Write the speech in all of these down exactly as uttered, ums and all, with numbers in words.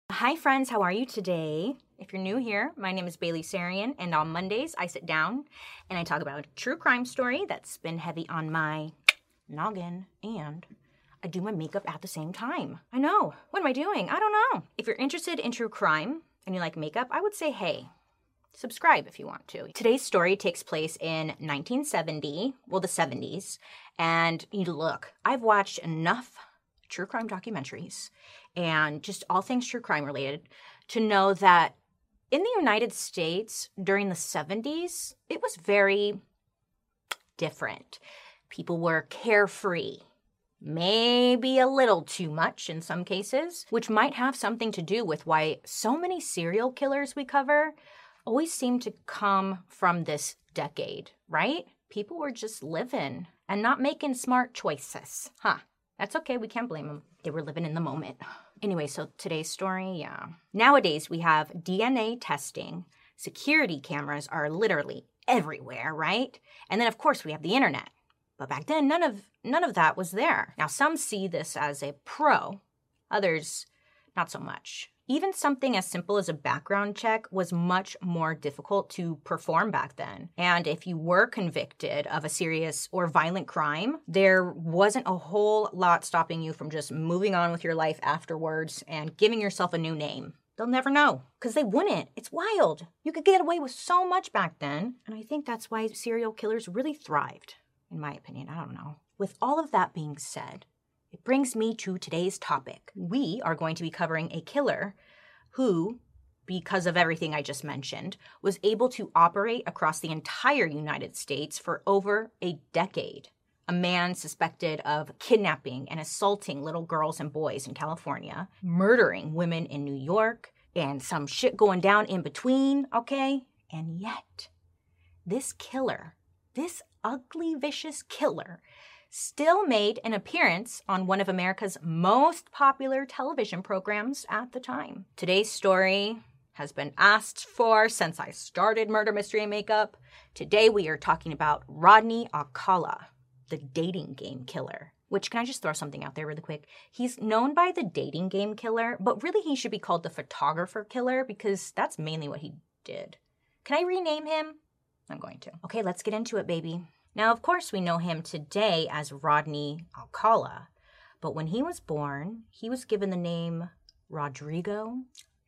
Hi friends, how are you today? If you're new here, my name is Bailey Sarian, and on Mondays I sit down and I talk about a true crime story that's been heavy on my noggin, and I do my makeup at the same time. I know, what am I doing? I don't know. If you're interested in true crime and you like makeup, I would say, hey, subscribe if you want to. Today's story takes place in nineteen seventy, well, the seventies, and you look, I've watched enough true crime documentaries and just all things true crime related to know that in the United States during the seventies, it was very different. People were carefree, maybe a little too much in some cases, which might have something to do with why so many serial killers we cover always seem to come from this decade, right? People were just living and not making smart choices, huh? That's okay, we can't blame them. They were living in the moment. Anyway, so today's story, yeah. Nowadays, we have D N A testing. Security cameras are literally everywhere, right? And then, of course, we have the internet. But back then, none of none of that was there. Now, some see this as a pro. Others, not so much. Even something as simple as a background check was much more difficult to perform back then. And if you were convicted of a serious or violent crime, there wasn't a whole lot stopping you from just moving on with your life afterwards and giving yourself a new name. They'll never know, because they wouldn't. It's wild. You could get away with so much back then. And I think that's why serial killers really thrived, in my opinion. I don't know. With all of that being said, it brings me to today's topic. We are going to be covering a killer who, because of everything I just mentioned, was able to operate across the entire United States for over a decade. A man suspected of kidnapping and assaulting little girls and boys in California, murdering women in New York, and some shit going down in between, okay? And yet, this killer, this ugly, vicious killer, still made an appearance on one of America's most popular television programs at the time. Today's story has been asked for since I started Murder, Mystery, and Makeup. Today we are talking about Rodney Alcala, the dating game killer. Which, can I just throw something out there really quick? He's known by the dating game killer, but really he should be called the photographer killer because that's mainly what he did. Can I rename him? I'm going to. Okay, let's get into it, baby. Now, of course, we know him today as Rodney Alcala, but when he was born, he was given the name Rodrigo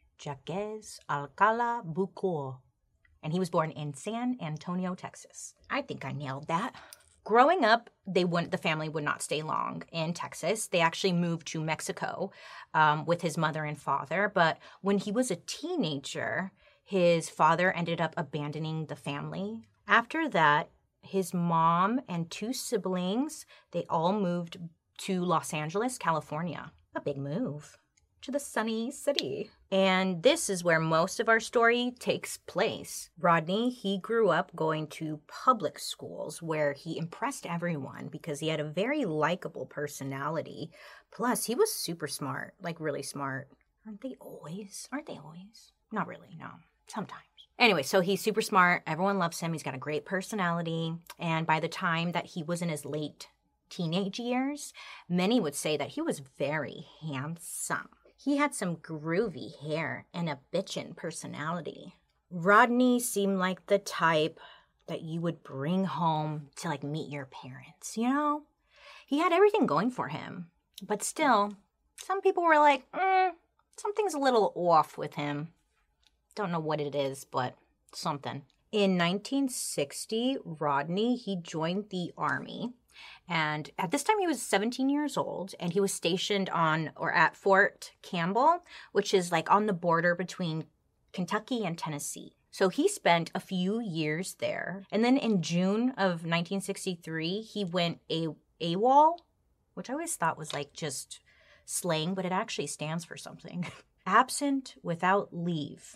Jaquez Alcala Bucor, and he was born in San Antonio, Texas. I think I nailed that. Growing up, they wouldn't, the family would not stay long in Texas. They actually moved to Mexico um, with his mother and father, but when he was a teenager, his father ended up abandoning the family. After that, his mom and two siblings, they all moved to Los Angeles, California. A big move to the sunny city. And this is where most of our story takes place. Rodney, he grew up going to public schools where he impressed everyone because he had a very likable personality. Plus, he was super smart, like really smart. Aren't they always? Aren't they always? Not really, no. Sometimes. Anyway, so he's super smart. Everyone loves him. He's got a great personality. And by the time that he was in his late teenage years, many would say that he was very handsome. He had some groovy hair and a bitchin' personality. Rodney seemed like the type that you would bring home to like meet your parents, you know? He had everything going for him. But still, some people were like, mm, something's a little off with him. Don't know what it is, but something. In nineteen sixty, Rodney, he joined the Army. And at this time, he was seventeen years old, and he was stationed on or at Fort Campbell, which is like on the border between Kentucky and Tennessee. So he spent a few years there. And then in June of nineteen sixty-three, he went a AWOL, which I always thought was like just slang, but it actually stands for something. Absent without leave.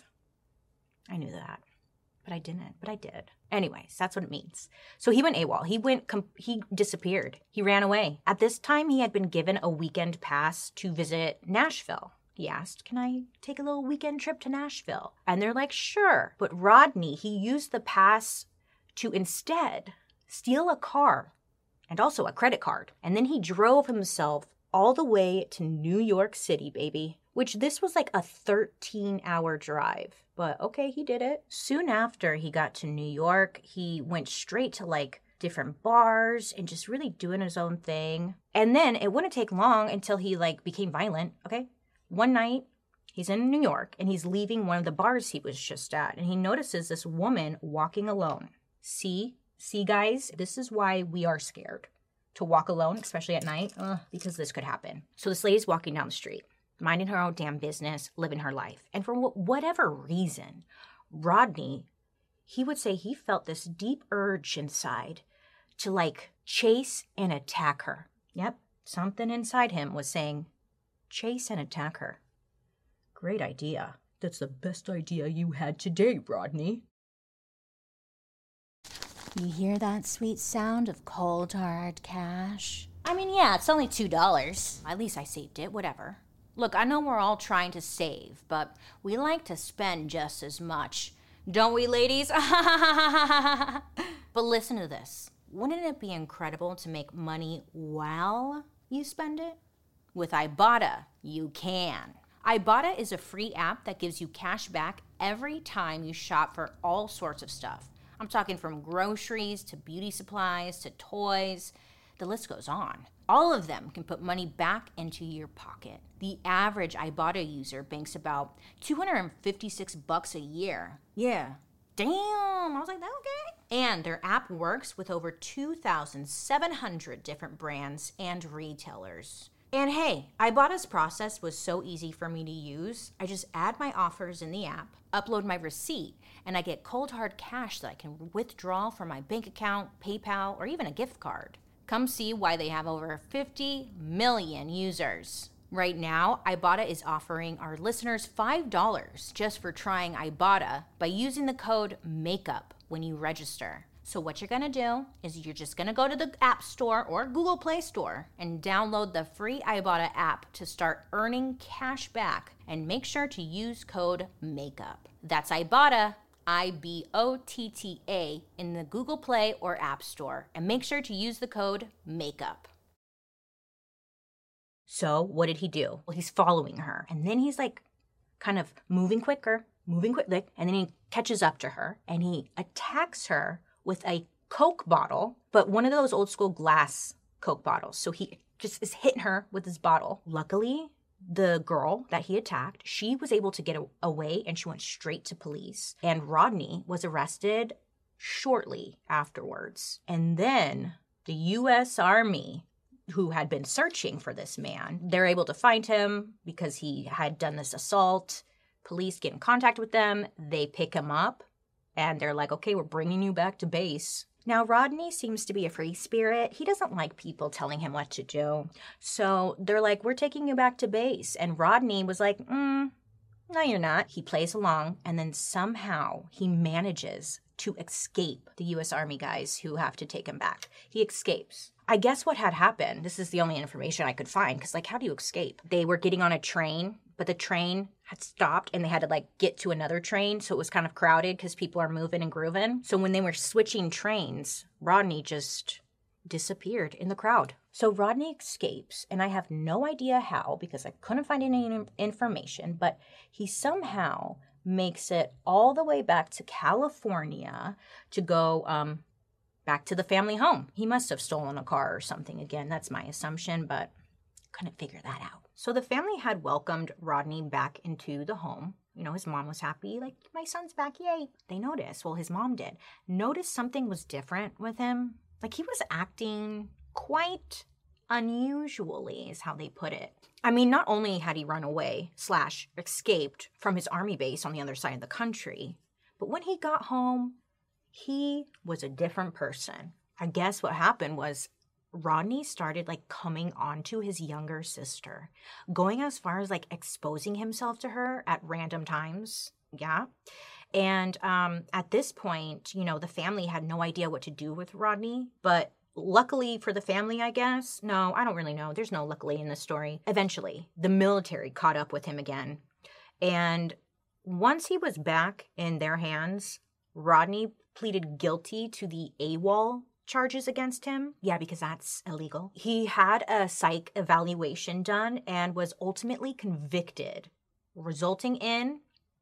I knew that, but I didn't, but I did. Anyways, that's what it means. So he went AWOL. He went, com- he disappeared. He ran away. At this time, he had been given a weekend pass to visit Nashville. He asked, can I take a little weekend trip to Nashville? And they're like, sure. But Rodney, he used the pass to instead steal a car and also a credit card. And then he drove himself all the way to New York City, baby. which this was like a thirteen hour drive. But okay, he did it. Soon after he got to New York, he went straight to like different bars and just really doing his own thing. And then it wouldn't take long until he like became violent, okay? One night, he's in New York and he's leaving one of the bars he was just at, and he notices this woman walking alone. See? See, guys? This is why we are scared to walk alone, especially at night, uh, because this could happen. So this lady's walking down the street, minding her own damn business, living her life. And for wh- whatever reason, Rodney, he would say he felt this deep urge inside to like chase and attack her. Yep, something inside him was saying, chase and attack her. Great idea. That's the best idea you had today, Rodney. You hear that sweet sound of cold hard cash? I mean, yeah, it's only two dollars. At least I saved it, whatever. Look, I know we're all trying to save, but we like to spend just as much. Don't we, ladies? But listen to this. Wouldn't it be incredible to make money while you spend it? With Ibotta, you can. Ibotta is a free app that gives you cash back every time you shop for all sorts of stuff. I'm talking from groceries to beauty supplies to toys. The list goes on. All of them can put money back into your pocket. The average Ibotta user banks about two hundred fifty-six bucks a year. Yeah. Damn. I was like, okay. And their app works with over two thousand seven hundred different brands and retailers. And hey, Ibotta's process was so easy for me to use. I just add my offers in the app, upload my receipt, and I get cold hard cash that I can withdraw from my bank account, PayPal, or even a gift card. Come see why they have over fifty million users. Right now, Ibotta is offering our listeners five dollars just for trying Ibotta by using the code MAKEUP when you register. So what you're gonna do is you're just gonna go to the App Store or Google Play Store and download the free Ibotta app to start earning cash back, and make sure to use code MAKEUP. That's Ibotta, I B O T T A, in the Google Play or App Store, and make sure to use the code MAKEUP. So what did he do? Well, he's following her, and then he's like kind of moving quicker, moving quickly, and then he catches up to her and he attacks her with a Coke bottle, but one of those old school glass Coke bottles. So he just is hitting her with his bottle. Luckily, the girl that he attacked, she was able to get a- away and she went straight to police. And Rodney was arrested shortly afterwards. And then the U S Army, who had been searching for this man, they're able to find him because he had done this assault. Police get in contact with them. They pick him up. And they're like, okay, we're bringing you back to base. Now, Rodney seems to be a free spirit. He doesn't like people telling him what to do. So they're like, we're taking you back to base. And Rodney was like, mm, no, you're not. He plays along. And then somehow he manages to escape the U S Army guys who have to take him back. He escapes. I guess what had happened, this is the only information I could find, because like, how do you escape? They were getting on a train, but the train had stopped and they had to like get to another train. So it was kind of crowded because people are moving and grooving. So when they were switching trains, Rodney just disappeared in the crowd. So Rodney escapes, and I have no idea how because I couldn't find any information, but he somehow makes it all the way back to California to go um, back to the family home. He must have stolen a car or something again. That's my assumption, but couldn't figure that out. So the family had welcomed Rodney back into the home. You know, his mom was happy, like, my son's back, yay. They noticed, well, his mom did, noticed something was different with him. Like, he was acting quite unusually, is how they put it. I mean, not only had he run away slash escaped from his army base on the other side of the country, but when he got home, he was a different person. I guess what happened was Rodney started like coming onto his younger sister, going as far as like exposing himself to her at random times. Yeah. And um, at this point, you know, the family had no idea what to do with Rodney, but luckily for the family, I guess. No, I don't really know. There's no luckily in this story. Eventually, the military caught up with him again. And once he was back in their hands, Rodney pleaded guilty to the AWOL charges against him. Yeah, because that's illegal. He had a psych evaluation done and was ultimately convicted resulting in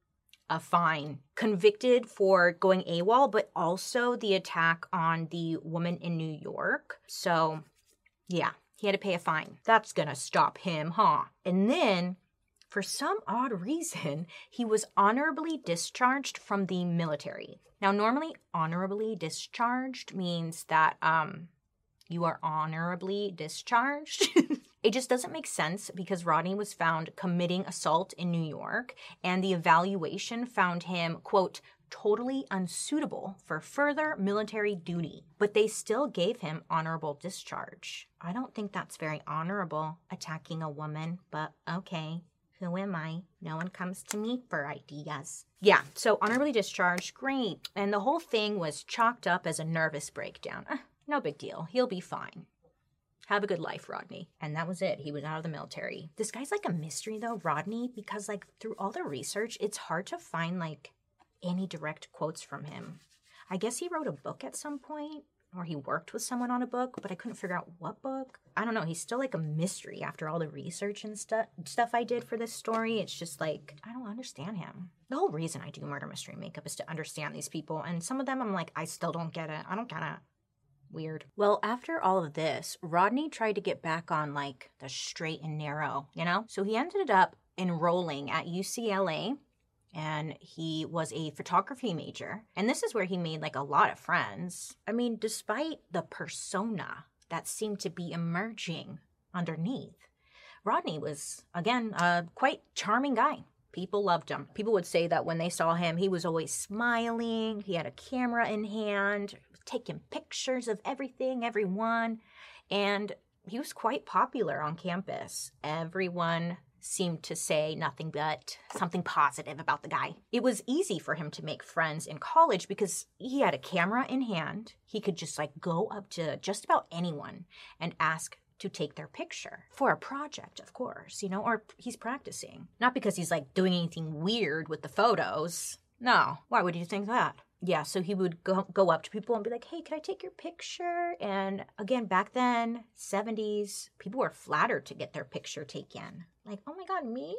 a fine. Convicted for going AWOL, but also the attack on the woman in New York. So, yeah, he had to pay a fine. That's gonna stop him, huh? And then, for some odd reason, he was honorably discharged from the military. Now, normally, honorably discharged means that um, you are honorably discharged. It just doesn't make sense because Rodney was found committing assault in New York, and the evaluation found him, quote, totally unsuitable for further military duty. But they still gave him honorable discharge. I don't think that's very honorable, attacking a woman, but okay. Who am I? No one comes to me for ideas. Yeah, so honorably discharged, great. And the whole thing was chalked up as a nervous breakdown. Eh, no big deal. He'll be fine. Have a good life, Rodney. And that was it. He was out of the military. This guy's like a mystery, though, Rodney, because, like, through all the research, it's hard to find, like, any direct quotes from him. I guess he wrote a book at some point, or he worked with someone on a book, but I couldn't figure out what book. I don't know. He's still, like, a mystery after all the research and stuff stuff I did for this story. It's just, like, I don't understand him. The whole reason I do murder mystery makeup is to understand these people, and some of them I'm like, I still don't get it. I don't get it. Weird. Well, after all of this, Rodney tried to get back on, like, the straight and narrow, you know? So he ended up enrolling at U C L A, and he was a photography major. And this is where he made, like, a lot of friends. I mean, despite the persona that seemed to be emerging underneath, Rodney was, again, a quite charming guy. People loved him. People would say that when they saw him, he was always smiling. He had a camera in hand, taking pictures of everything, everyone. And he was quite popular on campus. Everyone seemed to say nothing but something positive about the guy. It was easy for him to make friends in college because he had a camera in hand. He could just like go up to just about anyone and ask to take their picture for a project, of course, you know, or he's practicing. Not because he's like doing anything weird with the photos. No, why would you think that? Yeah, so he would go, go up to people and be like, hey, can I take your picture? And again, back then, seventies, people were flattered to get their picture taken. Like, oh my God, me?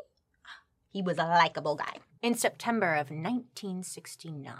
He was a likable guy. In September of nineteen sixty-nine,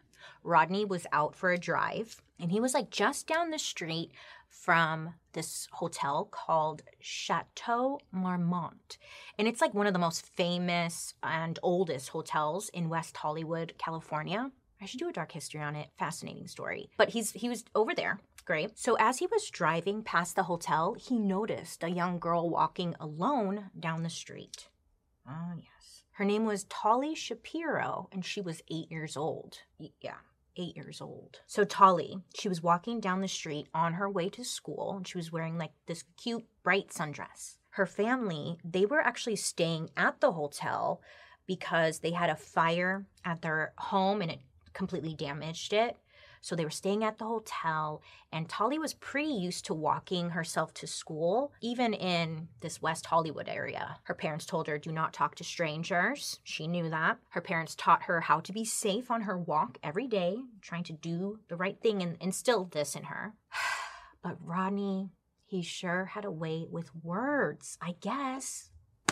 Rodney was out for a drive, and he was like just down the street from this hotel called Chateau Marmont. And it's like one of the most famous and oldest hotels in West Hollywood, California. I should do a dark history on it. Fascinating story. But he's he was over there. Great. So as he was driving past the hotel, he noticed a young girl walking alone down the street. Oh, yes. Her name was Tolly Shapiro, and she was eight years old. Yeah, eight years old. So Tolly, she was walking down the street on her way to school, and she was wearing like this cute, bright sundress. Her family, they were actually staying at the hotel because they had a fire at their home, and it completely damaged it. So they were staying at the hotel, and Tolly was pretty used to walking herself to school, even in this West Hollywood area. Her parents told her, do not talk to strangers. She knew that. Her parents taught her how to be safe on her walk every day, trying to do the right thing and instilled this in her. But Rodney, he sure had a way with words, I guess.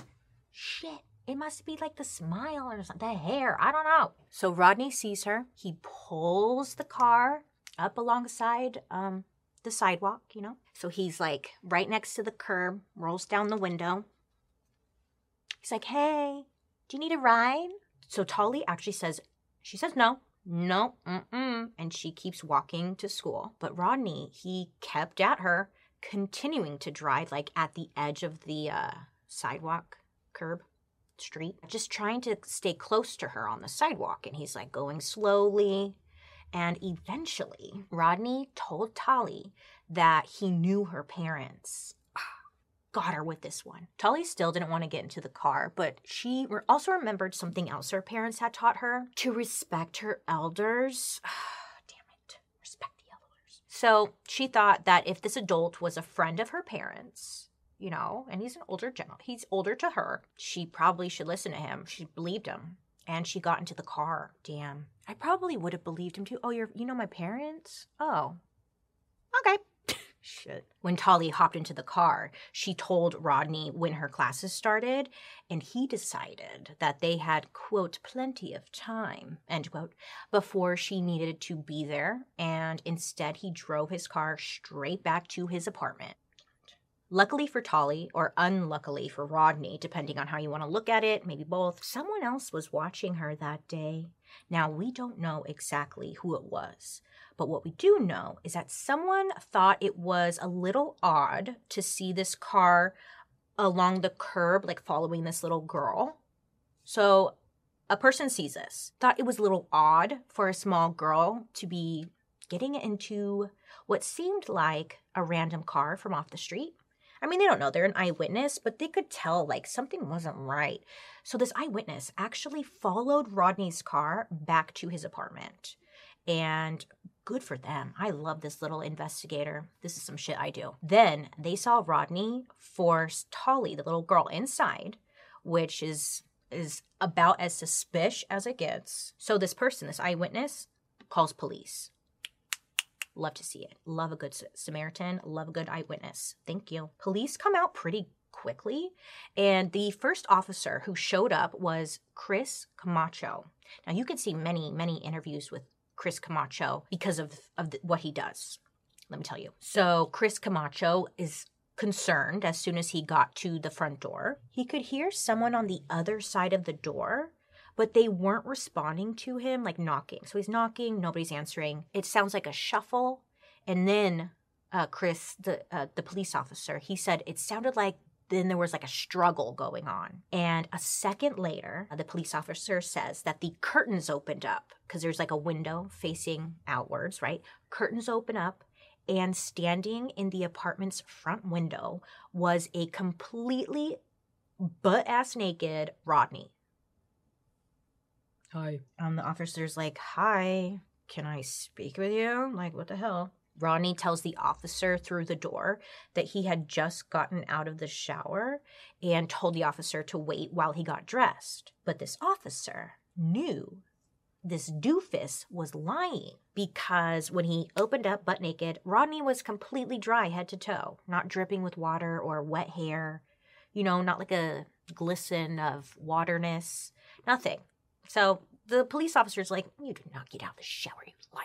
Shit. It must be like the smile or something, the hair, I don't know. So Rodney sees her. He pulls the car up alongside um, the sidewalk, you know. So he's like right next to the curb, rolls down the window. He's like, hey, do you need a ride? So Tolly actually says, she says no, no, mm-mm. And she keeps walking to school. But Rodney, he kept at her, continuing to drive like at the edge of the uh, sidewalk curb. Street, just trying to stay close to her on the sidewalk, and he's like going slowly. And eventually Rodney told Tolly that he knew her parents. Got her with this one. Tolly still didn't want to get into the car, but she also remembered something else her parents had taught her: to respect her elders. Damn it, respect the elders. So she thought that if this adult was a friend of her parents, you know, and he's an older general, he's older to her, she probably should listen to him. She believed him. And she got into the car. Damn. I probably would have believed him too. Oh, you're, you know my parents? Oh. Okay. Shit. When Tolly hopped into the car, she told Rodney when her classes started, and he decided that they had, quote, plenty of time, end quote, before she needed to be there, and instead he drove his car straight back to his apartment. Luckily for Tolly, or unluckily for Rodney, depending on how you want to look at it, maybe both, someone else was watching her that day. Now, we don't know exactly who it was, but what we do know is that someone thought it was a little odd to see this car along the curb, like following this little girl. So a person sees this, thought it was a little odd for a small girl to be getting into what seemed like a random car from off the street. I mean, they don't know. They're an eyewitness, but they could tell, like, something wasn't right. So this eyewitness actually followed Rodney's car back to his apartment. And good for them. I love this little investigator. This is some shit I do. Then they saw Rodney force Tolly, the little girl, inside, which is, is about as suspicious as it gets. So this person, this eyewitness, calls police. Love to see it. Love a good Samaritan. Love a good eyewitness. Thank you. Police come out pretty quickly, and the first officer who showed up was Chris Camacho. Now, you can see many, many interviews with Chris Camacho because of, of the, what he does. Let me tell you. So Chris Camacho is concerned as soon as he got to the front door. He could hear someone on the other side of the door, but they weren't responding to him, like knocking. So he's knocking, nobody's answering. It sounds like a shuffle. And then uh, Chris, the uh, the police officer, he said it sounded like then there was like a struggle going on. And a second later, the police officer says that the curtains opened up because there's like a window facing outwards, right? Curtains open up, and standing in the apartment's front window was a completely butt-ass naked Rodney. Hi. Um, the officer's like, hi, can I speak with you? Like, what the hell? Rodney tells the officer through the door that he had just gotten out of the shower and told the officer to wait while he got dressed. But this officer knew this doofus was lying because when he opened up butt naked, Rodney was completely dry head to toe, not dripping with water or wet hair, you know, not like a glisten of waterness, nothing. So the police officer's like, you did not get out of the shower, you liar.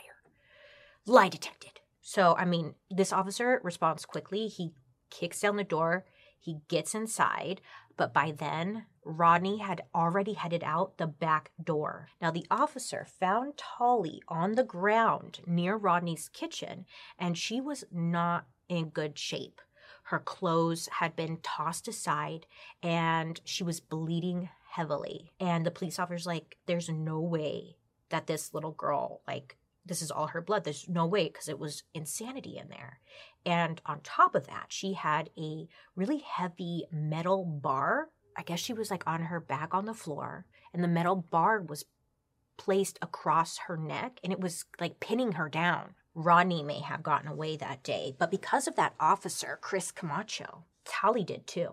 Lie detected. So, I mean, this officer responds quickly. He kicks down the door. He gets inside. But by then, Rodney had already headed out the back door. Now, the officer found Tolly on the ground near Rodney's kitchen, and she was not in good shape. Her clothes had been tossed aside, and she was bleeding heavily. And the police officer's like, there's no way that this little girl, like, this is all her blood. There's no way, because it was insanity in there. And on top of that, she had a really heavy metal bar. I guess she was like on her back on the floor, and the metal bar was placed across her neck, and it was like pinning her down. Rodney may have gotten away that day, but because of that officer, Chris Camacho, Tolly did too.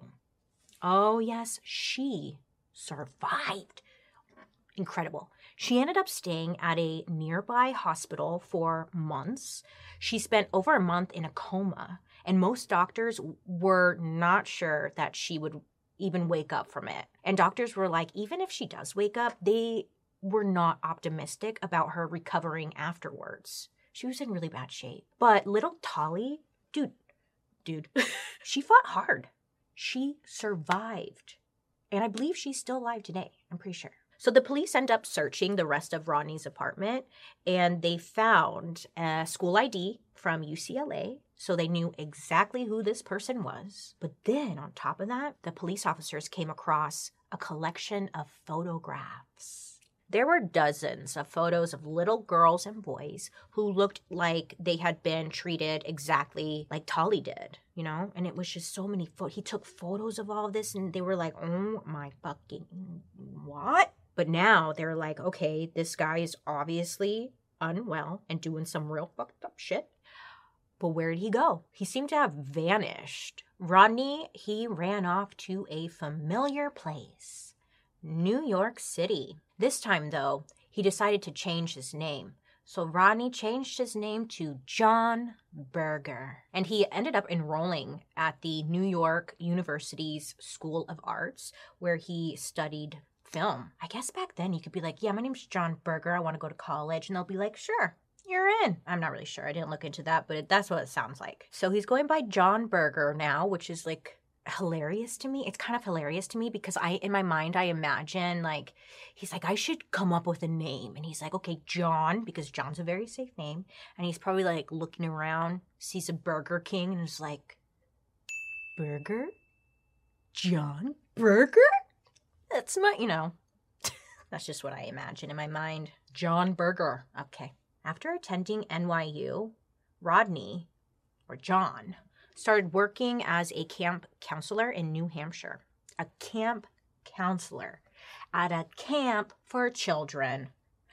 Oh yes, she survived. Incredible. She ended up staying at a nearby hospital for months. She spent over a month in a coma, and most doctors were not sure that she would even wake up from it. And doctors were like, even if she does wake up, they were not optimistic about her recovering afterwards. She was in really bad shape. But little Tolly, dude, dude, she fought hard. She survived. And I believe she's still alive today. I'm pretty sure. So the police end up searching the rest of Rodney's apartment, and they found a school I D from U C L A, so they knew exactly who this person was. But then on top of that, the police officers came across a collection of photographs. There were dozens of photos of little girls and boys who looked like they had been treated exactly like Tolly did, you know? And it was just so many photos. He took photos of all of this, and they were like, oh my fucking, what? But now they're like, okay, this guy is obviously unwell and doing some real fucked up shit. But where did he go? He seemed to have vanished. Rodney, he ran off to a familiar place, New York City. This time, though, he decided to change his name. So Rodney changed his name to John Berger. And he ended up enrolling at the New York University's School of Arts, where he studied film. I guess back then you could be like, yeah, my name's John Berger. I want to go to college. And they'll be like, sure, you're in. I'm not really sure. I didn't look into that, but that's what it sounds like. So he's going by John Berger now, which is like hilarious to me. It's kind of hilarious to me because I, in my mind, I imagine like, he's like, I should come up with a name. And he's like, okay, John, because John's a very safe name. And he's probably like looking around, sees a Burger King and is like, Burger? John Berger? That's my, you know, that's just what I imagine in my mind. John Berger. Okay. After attending N Y U, Rodney, or John, started working as a camp counselor in New Hampshire. A camp counselor at a camp for children.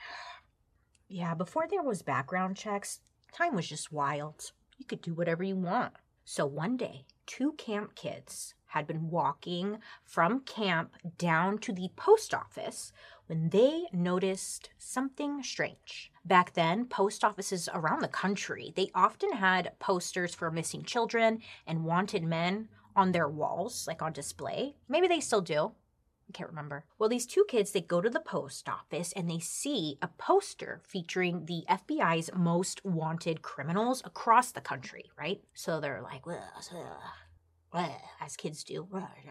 Yeah, before there was background checks, time was just wild. You could do whatever you want. So one day, two camp kids had been walking from camp down to the post office when they noticed something strange. Back then, post offices around the country, they often had posters for missing children and wanted men on their walls, like on display. Maybe they still do. I can't remember. Well, these two kids, they go to the post office and they see a poster featuring the F B I's most wanted criminals across the country, right? So they're like, well, well, as kids do.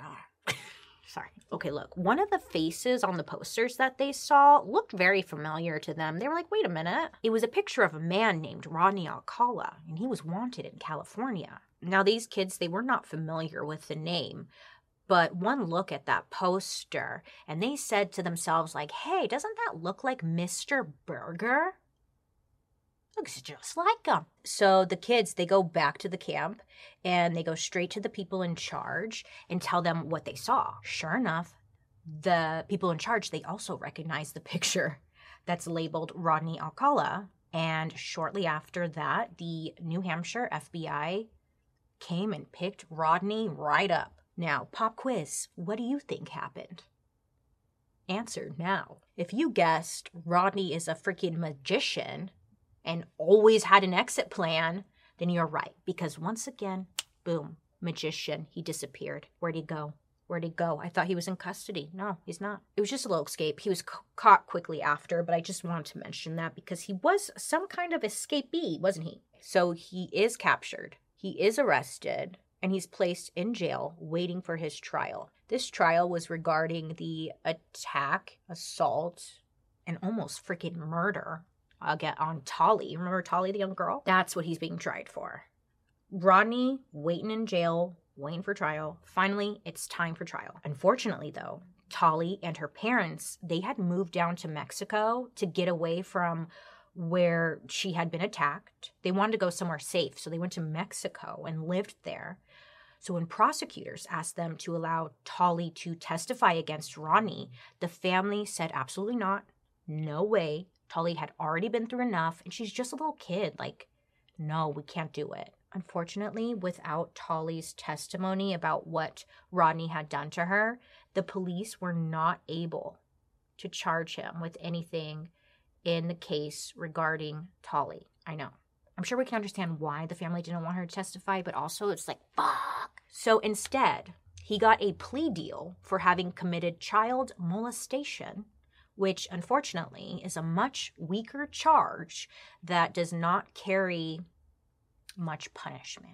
Sorry. Okay, look, one of the faces on the posters that they saw looked very familiar to them. They were like, wait a minute. It was a picture of a man named Rodney Alcala, and he was wanted in California. Now, these kids, they were not familiar with the name, but one look at that poster, and they said to themselves, like, hey, doesn't that look like Mister Berger? Looks just like him. So the kids, they go back to the camp and they go straight to the people in charge and tell them what they saw. Sure enough, the people in charge, they also recognize the picture that's labeled Rodney Alcala. And shortly after that, the New Hampshire F B I came and picked Rodney right up. Now, pop quiz, what do you think happened? Answer now. If you guessed Rodney is a freaking magician and always had an exit plan, then you're right. Because once again, boom, magician, he disappeared. Where'd he go? Where'd he go? I thought he was in custody. No, he's not. It was just a little escape. He was ca- caught quickly after, but I just wanted to mention that because he was some kind of escapee, wasn't he? So he is captured. He is arrested, and he's placed in jail waiting for his trial. This trial was regarding the attack, assault, and almost freaking murder I'll get on Tolly. Remember Tolly, the young girl? That's what he's being tried for. Rodney waiting in jail, waiting for trial. Finally, it's time for trial. Unfortunately, though, Tolly and her parents, they had moved down to Mexico to get away from where she had been attacked. They wanted to go somewhere safe, so they went to Mexico and lived there. So when prosecutors asked them to allow Tolly to testify against Rodney, the family said absolutely not. No way. Tolly had already been through enough, and she's just a little kid. Like, no, we can't do it. Unfortunately, without Tolly's testimony about what Rodney had done to her, the police were not able to charge him with anything in the case regarding Tolly. I know. I'm sure we can understand why the family didn't want her to testify, but also it's like, fuck. So instead, he got a plea deal for having committed child molestation, which unfortunately is a much weaker charge that does not carry much punishment.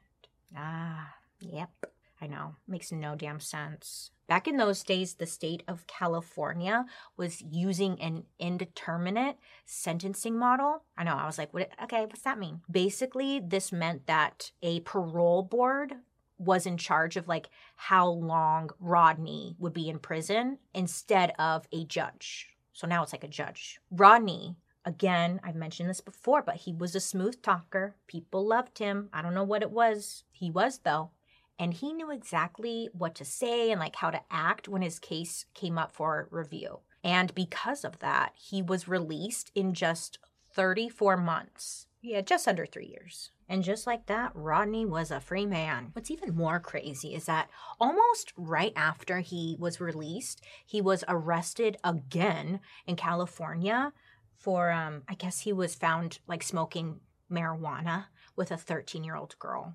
Ah, yep. I know. Makes no damn sense. Back in those days, the state of California was using an indeterminate sentencing model. I know. I was like, what? Okay, what's that mean? Basically, this meant that a parole board was in charge of like how long Rodney would be in prison instead of a judge. So now it's like a judge. Rodney, again, I've mentioned this before, but he was a smooth talker. People loved him. I don't know what it was. He was, though. And he knew exactly what to say and like how to act when his case came up for review. And because of that, he was released in just thirty-four months. Yeah, just under three years. And just like that, Rodney was a free man. What's even more crazy is that almost right after he was released, he was arrested again in California for, um, I guess he was found like smoking marijuana with a thirteen-year-old girl.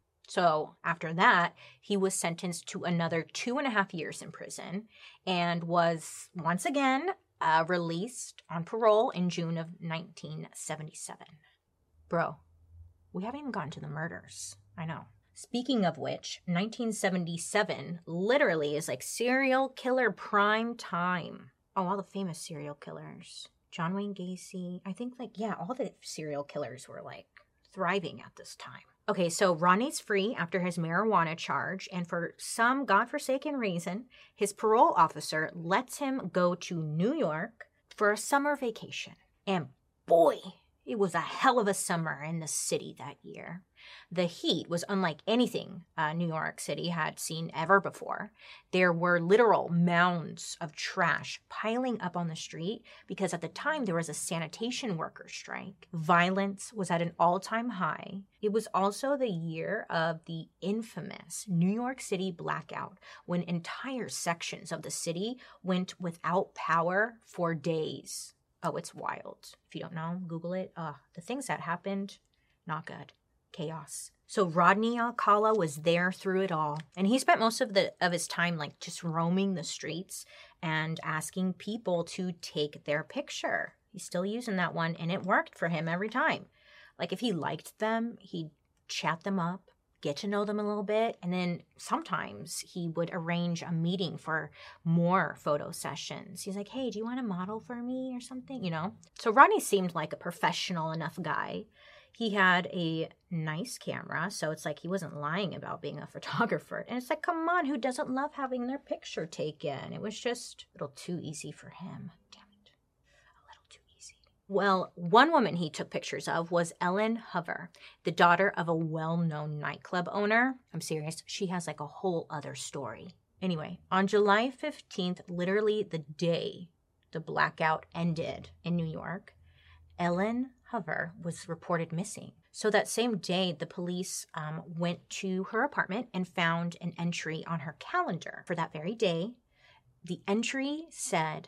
So after that, he was sentenced to another two and a half years in prison and was once again uh, released on parole in June of nineteen seventy-seven. Bro, we haven't even gotten to the murders. I know. Speaking of which, nineteen seventy-seven literally is like serial killer prime time. Oh, all the famous serial killers. John Wayne Gacy. I think like, yeah, all the serial killers were like thriving at this time. Okay, so Rodney's free after his marijuana charge, and for some godforsaken reason, his parole officer lets him go to New York for a summer vacation. And boy, it was a hell of a summer in the city that year. The heat was unlike anything uh, New York City had seen ever before. There were literal mounds of trash piling up on the street because at the time there was a sanitation worker strike. Violence was at an all-time high. It was also the year of the infamous New York City blackout, when entire sections of the city went without power for days. Oh, it's wild. If you don't know, Google it. Uh, the things that happened, not good. Chaos. So Rodney Alcala was there through it all. And he spent most of the of his time like just roaming the streets and asking people to take their picture. He's still using that one, and it worked for him every time. Like if he liked them, he'd chat them up, get to know them a little bit, and then sometimes he would arrange a meeting for more photo sessions. He's like, hey, do you want to model for me or something? You know? So Rodney seemed like a professional enough guy. He had a nice camera, so it's like he wasn't lying about being a photographer. And it's like, come on, who doesn't love having their picture taken? It was just a little too easy for him. Damn it. A little too easy. Well, one woman he took pictures of was Ellen Hover, the daughter of a well-known nightclub owner. I'm serious. She has like a whole other story. Anyway, on July fifteenth, literally the day the blackout ended in New York, Ellen Hover was reported missing. So that same day, the police um, went to her apartment and found an entry on her calendar for that very day. The entry said,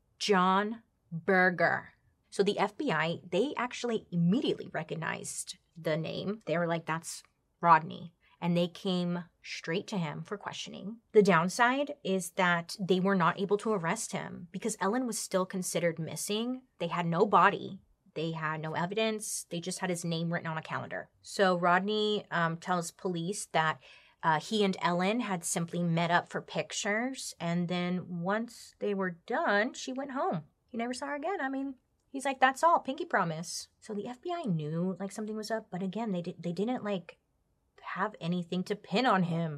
John Berger. So the F B I, they actually immediately recognized the name. They were like, that's Rodney. And they came straight to him for questioning. The downside is that they were not able to arrest him because Ellen was still considered missing. They had no body. They had no evidence. They just had his name written on a calendar. So Rodney um, tells police that uh, he and Ellen had simply met up for pictures. And then once they were done, she went home. He never saw her again. I mean, he's like, that's all, pinky promise. So the F B I knew like something was up. But again, they, did, they didn't like have anything to pin on him.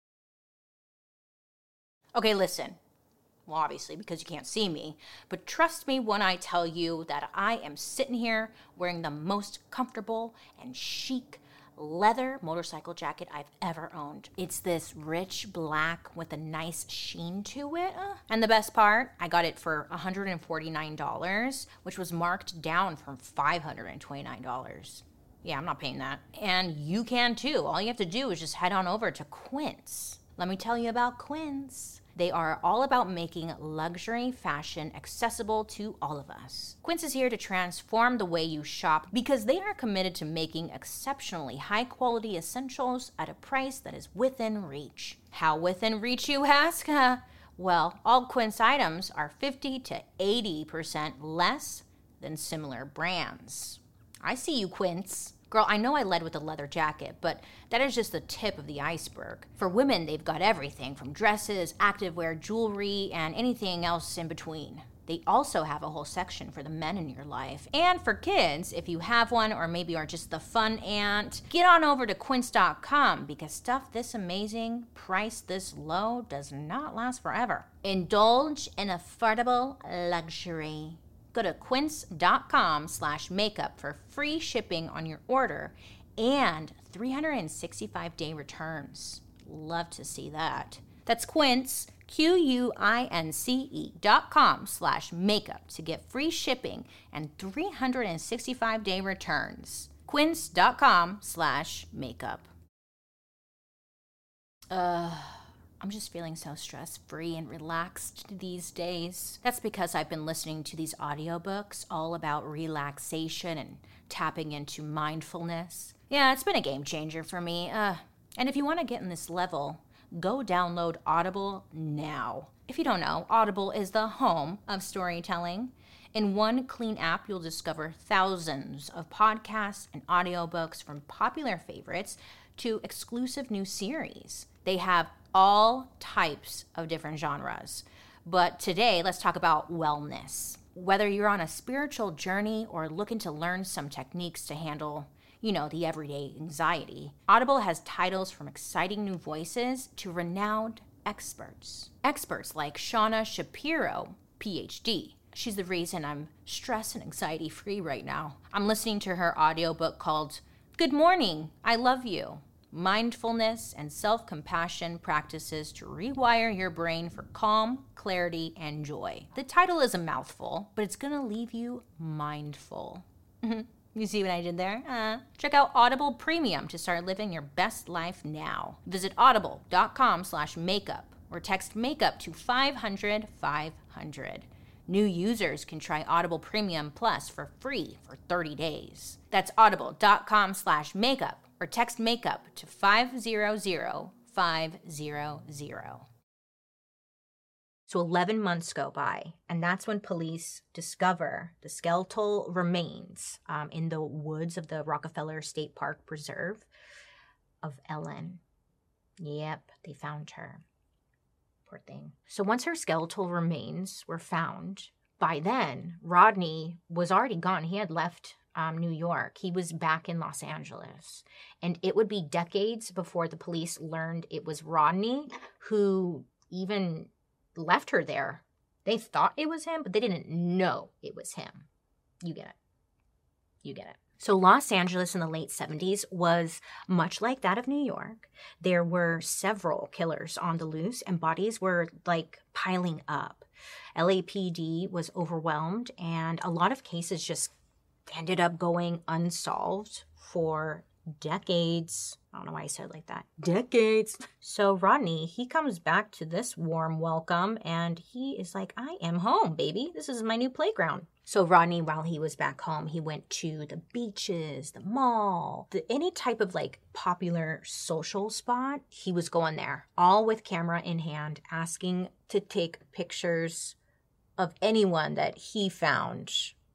Okay, listen. Well, obviously, because you can't see me. But trust me when I tell you that I am sitting here wearing the most comfortable and chic leather motorcycle jacket I've ever owned. It's this rich black with a nice sheen to it. And the best part, I got it for one hundred forty-nine dollars, which was marked down from five hundred twenty-nine dollars. Yeah, I'm not paying that. And you can too. All you have to do is just head on over to Quince. Let me tell you about Quince. They are all about making luxury fashion accessible to all of us. Quince is here to transform the way you shop because they are committed to making exceptionally high-quality essentials at a price that is within reach. How within reach, you ask? Well, all Quince items are fifty to eighty percent less than similar brands. I see you, Quince. Girl, I know I led with a leather jacket, but that is just the tip of the iceberg. For women, they've got everything from dresses, activewear, jewelry, and anything else in between. They also have a whole section for the men in your life. And for kids, if you have one or maybe are just the fun aunt, get on over to quince dot com because stuff this amazing, priced this low, does not last forever. Indulge in affordable luxury. Go to quince.com slash makeup for free shipping on your order and three hundred sixty-five day returns. Love to see that. That's Quince, Q U I N C E dot com slash makeup to get free shipping and three hundred sixty-five day returns. Quince.com slash makeup. Uh, I'm just feeling so stress-free and relaxed these days. That's because I've been listening to these audiobooks all about relaxation and tapping into mindfulness. Yeah, it's been a game changer for me. Uh, and if you want to get in this level, go download Audible now. If you don't know, Audible is the home of storytelling. In one clean app, you'll discover thousands of podcasts and audiobooks from popular favorites to exclusive new series. They have all types of different genres. But today, let's talk about wellness. Whether you're on a spiritual journey or looking to learn some techniques to handle, you know, the everyday anxiety, Audible has titles from exciting new voices to renowned experts. Experts like Shauna Shapiro, P H D. She's the reason I'm stress and anxiety free right now. I'm listening to her audiobook called Good Morning, I Love You. Mindfulness and self-compassion practices to rewire your brain for calm, clarity, and joy. The title is a mouthful, but it's gonna leave you mindful. You see what I did there? Uh, check out Audible Premium to start living your best life now. Visit audible.com slash makeup or text makeup to five hundred five hundred. New users can try Audible Premium Plus for free for thirty days. That's audible.com slash makeup or text makeup to five hundred five hundred. So eleven months go by, and that's when police discover the skeletal remains um, in the woods of the Rockefeller State Park Preserve of Ellen. Yep, they found her. Poor thing. So once her skeletal remains were found, by then, Rodney was already gone. He had left um, New York. He was back in Los Angeles. And it would be decades before the police learned it was Rodney who even left her there. They thought it was him, but they didn't know it was him. You get it. You get it. So Los Angeles in the late seventies was much like that of New York. There were several killers on the loose, and bodies were like piling up. L A P D was overwhelmed, and a lot of cases just ended up going unsolved for decades. I don't know why I said it like that. Decades. So Rodney, he comes back to this warm welcome, and he is like, I am home, baby. This is my new playground. So Rodney, while he was back home, he went to the beaches, the mall, the, any type of like popular social spot, he was going there, all with camera in hand, asking to take pictures of anyone that he found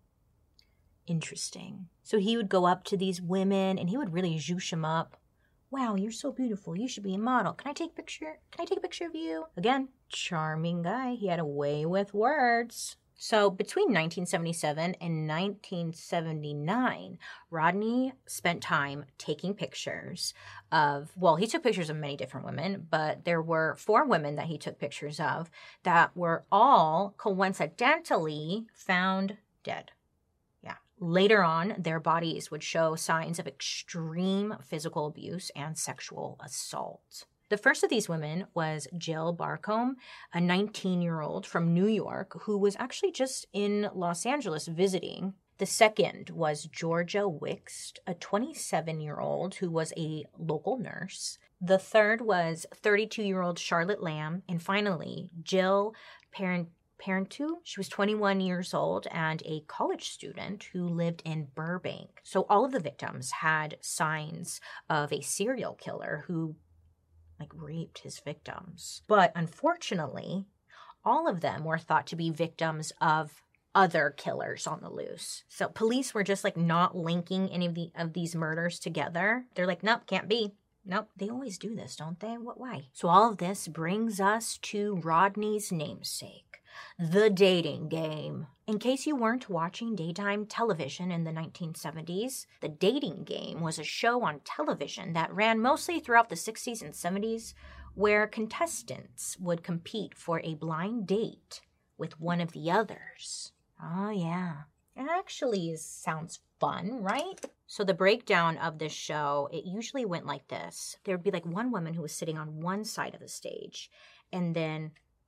interesting. So he would go up to these women and he would really zhoosh them up. Wow, you're so beautiful. You should be a model. Can I take a picture? Can I take a picture of you? Again, charming guy. He had a way with words. So between nineteen seventy-seven and nineteen seventy-nine, Rodney spent time taking pictures of, well, he took pictures of many different women, but there were four women that he took pictures of that were all coincidentally found dead. Yeah. Later on, their bodies would show signs of extreme physical abuse and sexual assault. The first of these women was Jill Barcombe, a nineteen-year-old from New York who was actually just in Los Angeles visiting. The second was Georgia Wixt, a twenty-seven-year-old who was a local nurse. The third was thirty-two-year-old Charlotte Lamb. And finally, Jill Parent. Parentu. She was twenty-one years old and a college student who lived in Burbank. So all of the victims had signs of a serial killer who like raped his victims. But unfortunately, all of them were thought to be victims of other killers on the loose. So police were just like not linking any of the of these murders together. They're like, nope, can't be. Nope, they always do this, don't they? What, why? So all of this brings us to Rodney's namesake, the dating game. In case you weren't watching daytime television in the nineteen seventies, The Dating Game was a show on television that ran mostly throughout the sixties and seventies, where contestants would compete for a blind date with one of the others. Oh, yeah. It actually is, sounds fun, right? So the breakdown of this show, it usually went like this. There would be like one woman who was sitting on one side of the stage, and then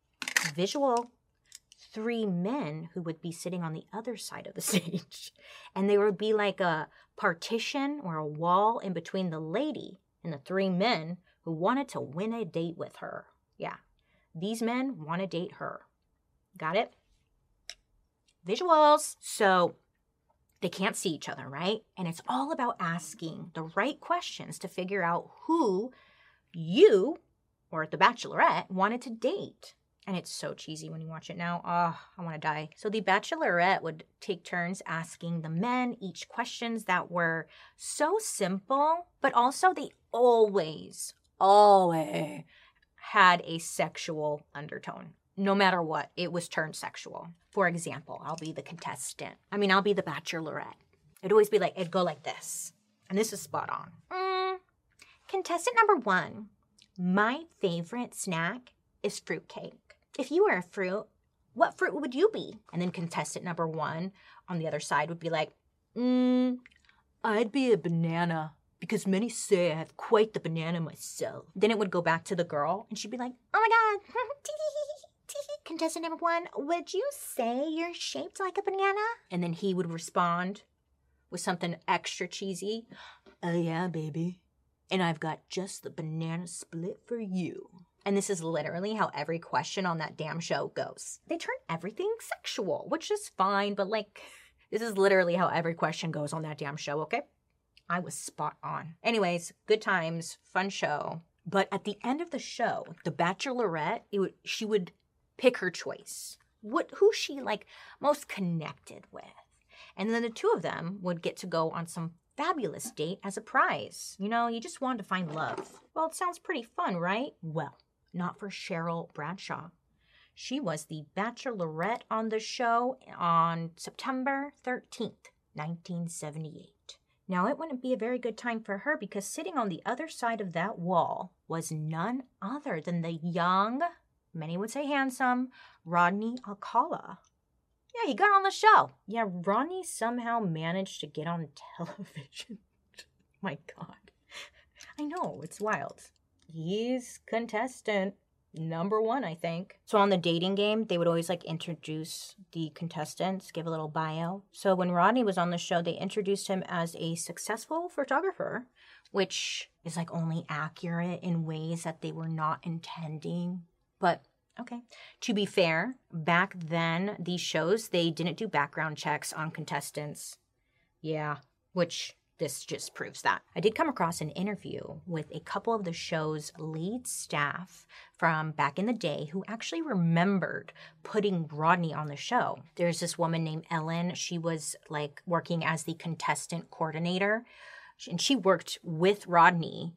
visual three men who would be sitting on the other side of the stage. And there would be like a partition or a wall in between the lady and the three men who wanted to win a date with her. Yeah. These men want to date her. Got it? Visuals. So they can't see each other, right? And it's all about asking the right questions to figure out who you, or the Bachelorette, wanted to date. And it's so cheesy when you watch it now. Oh, I want to die. So the Bachelorette would take turns asking the men each questions that were so simple, but also they always, always had a sexual undertone. No matter what, it was turned sexual. For example, I'll be the contestant. I mean, I'll be the Bachelorette. It'd always be like, it'd go like this. And this is spot on. Mm, contestant number one, my favorite snack is fruitcake. If you were a fruit, what fruit would you be? And then contestant number one on the other side would be like, mm, I'd be a banana because many say I have quite the banana myself. Then it would go back to the girl and she'd be like, oh my God, contestant number one, would you say you're shaped like a banana? And then he would respond with something extra cheesy. Oh yeah, baby. And I've got just the banana split for you. And this is literally how every question on that damn show goes. They turn everything sexual, which is fine, but like, this is literally how every question goes on that damn show, okay? I was spot on. Anyways, good times, fun show. But at the end of the show, the Bachelorette, it would, she would pick her choice. What, who she like most connected with. And then the two of them would get to go on some fabulous date as a prize. You know, you just wanted to find love. Well, it sounds pretty fun, right? Well, not for Cheryl Bradshaw. She was the Bachelorette on the show on September thirteenth, nineteen seventy-eight. Now, it wouldn't be a very good time for her because sitting on the other side of that wall was none other than the young, many would say handsome, Rodney Alcala. Yeah, he got on the show. Yeah, Rodney somehow managed to get on television. My God. I know, it's wild. He's contestant number one, I think. So on the dating game, they would always like introduce the contestants, give a little bio. So when Rodney was on the show, they introduced him as a successful photographer, which is like only accurate in ways that they were not intending. But okay. To be fair, back then, these shows, they didn't do background checks on contestants. Yeah, which this just proves that. I did come across an interview with a couple of the show's lead staff from back in the day who actually remembered putting Rodney on the show. There's this woman named Ellen. She was like working as the contestant coordinator, and she worked with Rodney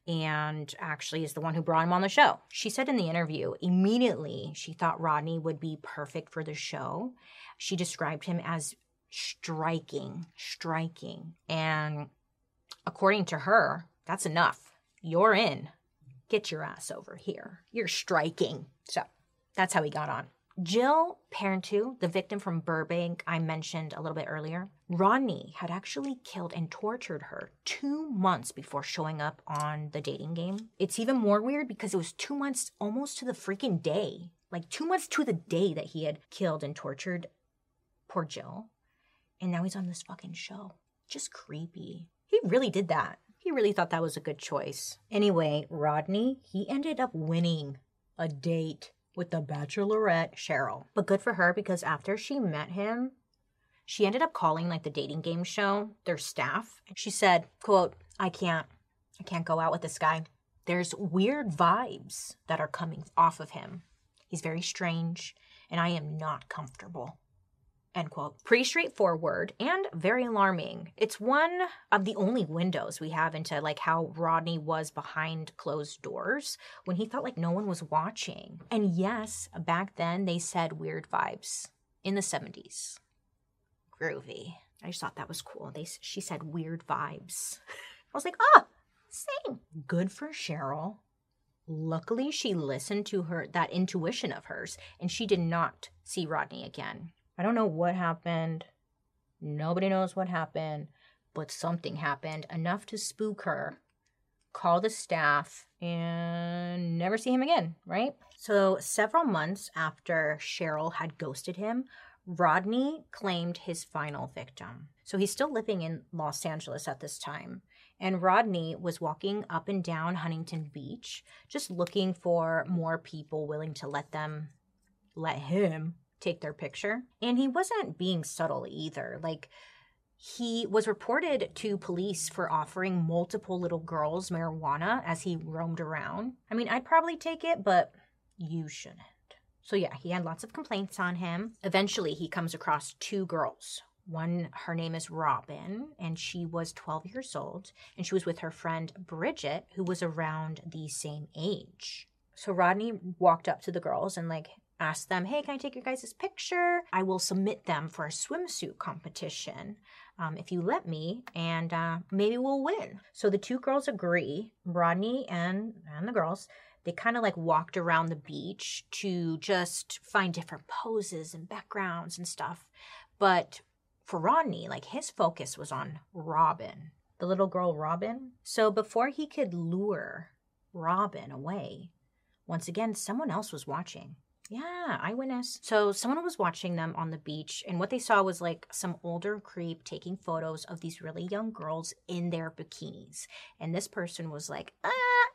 and actually is the one who brought him on the show. She said in the interview, immediately she thought Rodney would be perfect for the show. She described him as striking, striking. And according to her, that's enough. You're in. Get your ass over here. You're striking. So that's how he got on. Jill Parenteau, the victim from Burbank I mentioned a little bit earlier, Rodney had actually killed and tortured her two months before showing up on the dating game. It's even more weird because it was two months almost to the freaking day. Like two months to the day that he had killed and tortured poor Jill. And now he's on this fucking show. Just creepy. He really did that. He really thought that was a good choice. Anyway, Rodney, he ended up winning a date with the Bachelorette, Cheryl. But good for her because after she met him, she ended up calling like the dating game show, their staff. She said, quote, I can't, I can't go out with this guy. There's weird vibes that are coming off of him. He's very strange and I am not comfortable. End quote. Pretty straightforward and very alarming. It's one of the only windows we have into like how Rodney was behind closed doors when he felt like no one was watching. And yes, back then they said weird vibes in the seventies. Groovy. I just thought that was cool. They she said weird vibes. I was like, ah, same. Good for Cheryl. Luckily, she listened to her that intuition of hers and she did not see Rodney again. I don't know what happened. Nobody knows what happened, but something happened enough to spook her, call the staff, and never see him again, right? So several months after Cheryl had ghosted him, Rodney claimed his final victim. So he's still living in Los Angeles at this time, And Rodney was walking up and down Huntington Beach, just looking for more people willing to let them, let him take their picture. And he wasn't being subtle either. Like, he was reported to police for offering multiple little girls marijuana as he roamed around. I mean, I'd probably take it, but you shouldn't. So yeah, he had lots of complaints on him. Eventually, he comes across two girls. One, her name is Robin, and she was twelve years old, and she was with her friend Bridget, who was around the same age. So Rodney walked up to the girls and like asked them, hey, can I take your guys' picture? I will submit them for a swimsuit competition um, if you let me, and uh, maybe we'll win. So the two girls agree. Rodney and, and the girls, they kind of like walked around the beach to just find different poses and backgrounds and stuff. But for Rodney, like his focus was on Robin, the little girl Robin. So before he could lure Robin away, once again, someone else was watching. Yeah, eyewitness. So someone was watching them on the beach, and what they saw was like some older creep taking photos of these really young girls in their bikinis. And this person was like, ah,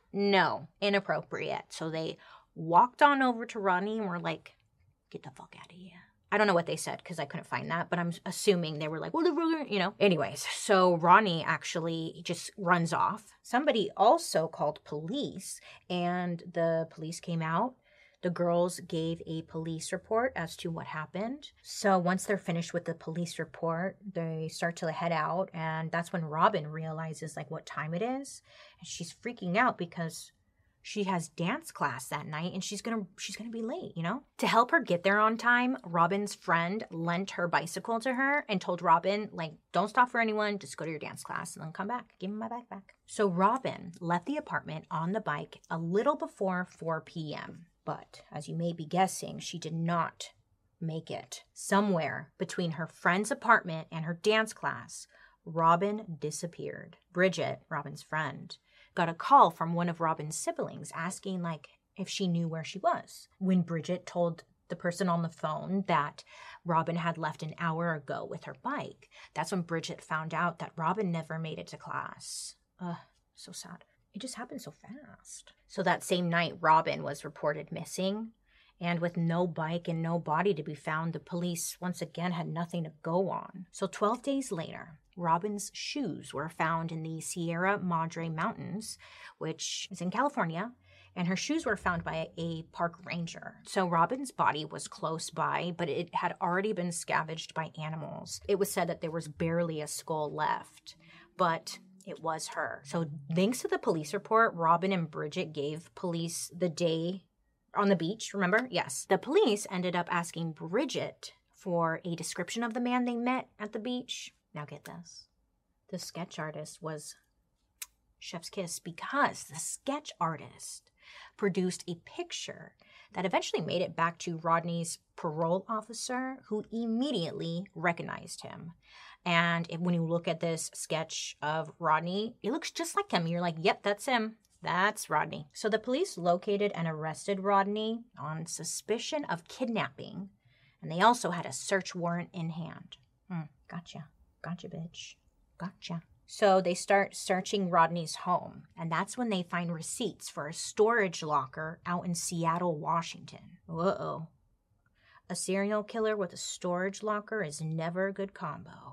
no, inappropriate. So they walked on over to Rodney and were like, get the fuck out of here. I don't know what they said because I couldn't find that, but I'm assuming they were like, well, you know. Anyways, so Rodney actually just runs off. Somebody also called police, and the police came out. The girls gave a police report as to what happened. So once they're finished with the police report, they start to head out. And that's when Robin realizes like what time it is. And she's freaking out because she has dance class that night and she's gonna she's gonna be late, you know? To help her get there on time, Robin's friend lent her bicycle to her and told Robin, like, don't stop for anyone, just go to your dance class and then come back. Give me my bike back. So Robin left the apartment on the bike a little before four p.m. But, as you may be guessing, she did not make it. Somewhere between her friend's apartment and her dance class, Robin disappeared. Bridget, Robin's friend, got a call from one of Robin's siblings asking, like, if she knew where she was. When Bridget told the person on the phone that Robin had left an hour ago with her bike, that's when Bridget found out that Robin never made it to class. Ugh, so sad. It just happened so fast. So that same night, Robin was reported missing. And with no bike and no body to be found, the police once again had nothing to go on. So twelve days later, Robin's shoes were found in the Sierra Madre Mountains, which is in California. And her shoes were found by a park ranger. So Robin's body was close by, but it had already been scavenged by animals. It was said that there was barely a skull left. But it was her. So thanks to the police report, Robin and Bridget gave police the day on the beach, remember? Yes. The police ended up asking Bridget for a description of the man they met at the beach. Now get this. The sketch artist was chef's kiss because the sketch artist produced a picture that eventually made it back to Rodney's parole officer, who immediately recognized him. And if, when you look at this sketch of Rodney, it looks just like him. You're like, yep, that's him. That's Rodney. So the police located and arrested Rodney on suspicion of kidnapping. And they also had a search warrant in hand. Hmm, gotcha. Gotcha, bitch. Gotcha. So they start searching Rodney's home. And that's when they find receipts for a storage locker out in Seattle, Washington. Uh-oh. A serial killer with a storage locker is never a good combo.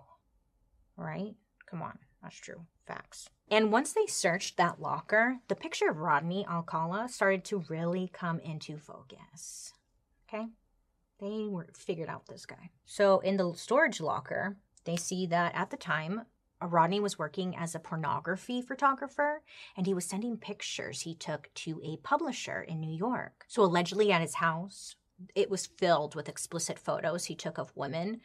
Right? Come on. That's true. Facts. And once they searched that locker, the picture of Rodney Alcala started to really come into focus. Okay? They were figured out this guy. So in the storage locker, they see that at the time, Rodney was working as a pornography photographer, and he was sending pictures he took to a publisher in New York. So allegedly at his house, it was filled with explicit photos he took of women,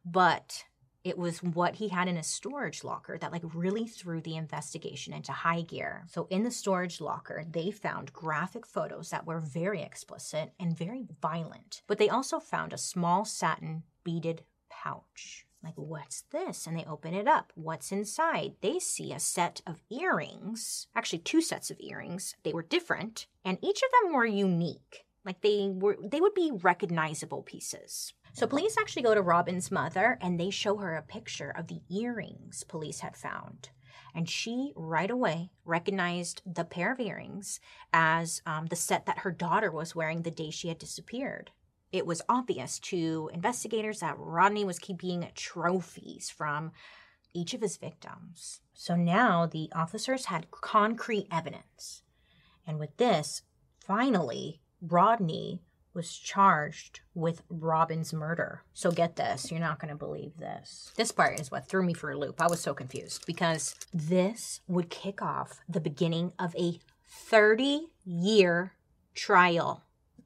but it was what he had in his storage locker that like really threw the investigation into high gear. So in the storage locker, they found graphic photos that were very explicit and very violent. But they also found a small satin beaded pouch. Like, what's this? And they open it up. What's inside? They see a set of earrings, actually two sets of earrings. They were different, and each of them were unique. Like they were, they would be recognizable pieces. So police actually go to Robin's mother and they show her a picture of the earrings police had found. And she right away recognized the pair of earrings as um, the set that her daughter was wearing the day she had disappeared. It was obvious to investigators that Rodney was keeping trophies from each of his victims. So now the officers had concrete evidence. And with this, finally, Rodney was charged with Robin's murder. So get this, you're not going to believe this. This part is what threw me for a loop. I was so confused because this would kick off the beginning of a thirty-year trial.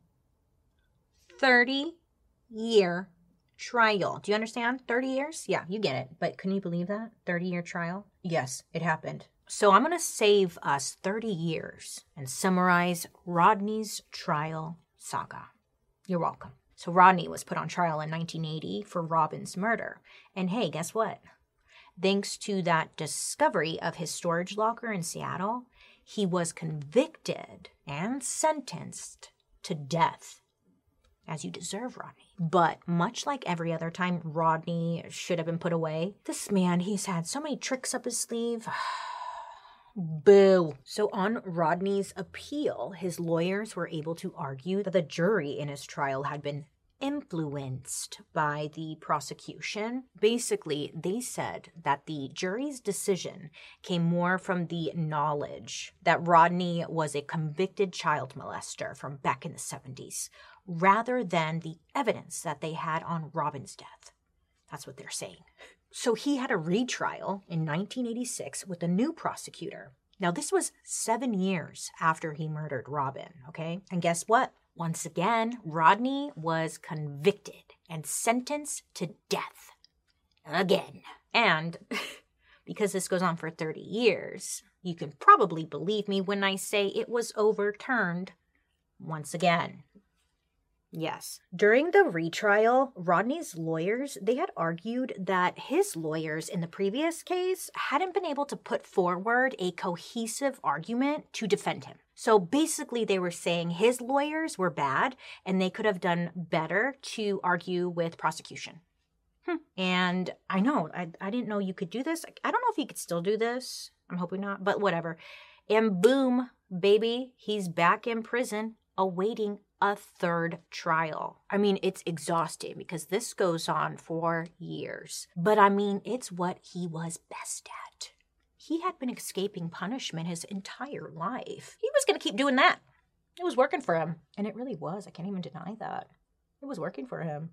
thirty-year trial. Do you understand? thirty years? Yeah, you get it. But can you believe that? thirty-year trial? Yes, it happened. So I'm going to save us thirty years and summarize Rodney's trial saga. You're welcome. So Rodney was put on trial in nineteen eighty for Robin's murder. And hey, guess what? Thanks to that discovery of his storage locker in Seattle, he was convicted and sentenced to death. As you deserve, Rodney. But much like every other time Rodney should have been put away, this man, he's had so many tricks up his sleeve. Boo. So on Rodney's appeal, his lawyers were able to argue that the jury in his trial had been influenced by the prosecution. Basically, they said that the jury's decision came more from the knowledge that Rodney was a convicted child molester from back in the seventies, rather than the evidence that they had on Robin's death. That's what they're saying. So he had a retrial in nineteen eighty-six with a new prosecutor. Now, this was seven years after he murdered Robin, okay? And guess what? Once again, Rodney was convicted and sentenced to death. Again. And because this goes on for thirty years, you can probably believe me when I say it was overturned once again. Yes. During the retrial, Rodney's lawyers, they had argued that his lawyers in the previous case hadn't been able to put forward a cohesive argument to defend him. So basically they were saying his lawyers were bad and they could have done better to argue with prosecution. Hmm. And I know, I, I didn't know you could do this. I don't know if you could still do this. I'm hoping not, but whatever. And boom, baby, he's back in prison awaiting a third trial. I mean, it's exhausting because this goes on for years. But I mean, it's what he was best at. He had been escaping punishment his entire life. He was going to keep doing that. It was working for him. And it really was. I can't even deny that. It was working for him.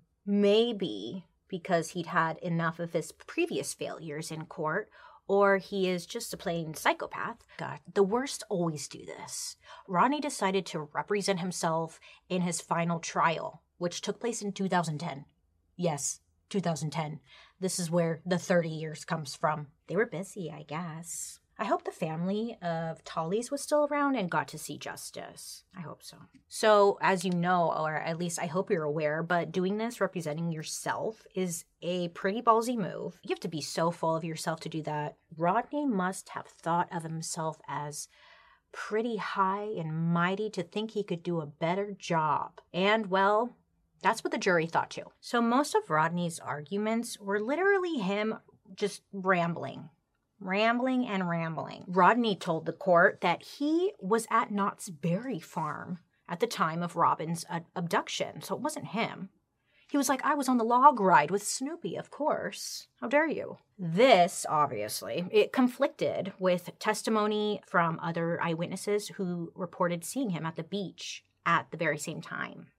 Maybe because he'd had enough of his previous failures in court, or he is just a plain psychopath. God, the worst always do this. Rodney decided to represent himself in his final trial, which took place in two thousand ten. Yes, two thousand ten. This is where the thirty years comes from. They were busy, I guess. I hope the family of Tollies was still around and got to see justice. I hope so. So, as you know, or at least I hope you're aware, but doing this representing yourself is a pretty ballsy move. You have to be so full of yourself to do that. Rodney must have thought of himself as pretty high and mighty to think he could do a better job. And, well, that's what the jury thought too. So most of Rodney's arguments were literally him just rambling. Rambling and rambling. Rodney told the court that he was at Knott's Berry Farm at the time of Robin's uh, abduction, so it wasn't him. He was like, I was on the log ride with Snoopy, of course. How dare you? This, obviously, it conflicted with testimony from other eyewitnesses who reported seeing him at the beach at the very same time.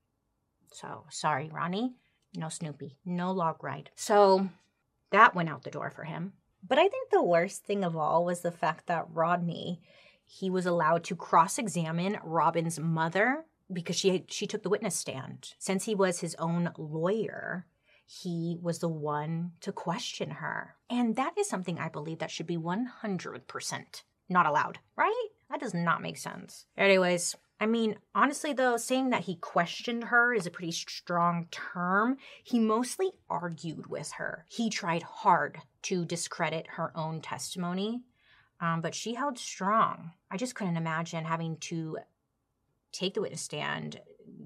So, sorry, Ronnie, no Snoopy, no log ride. So, that went out the door for him. But I think the worst thing of all was the fact that Rodney, he was allowed to cross-examine Robin's mother because she she took the witness stand. Since he was his own lawyer, he was the one to question her. And that is something I believe that should be one hundred percent not allowed, right? That does not make sense. Anyways, I mean, honestly though, saying that he questioned her is a pretty strong term. He mostly argued with her. He tried hard to discredit her own testimony, um, but she held strong. I just couldn't imagine having to take the witness stand,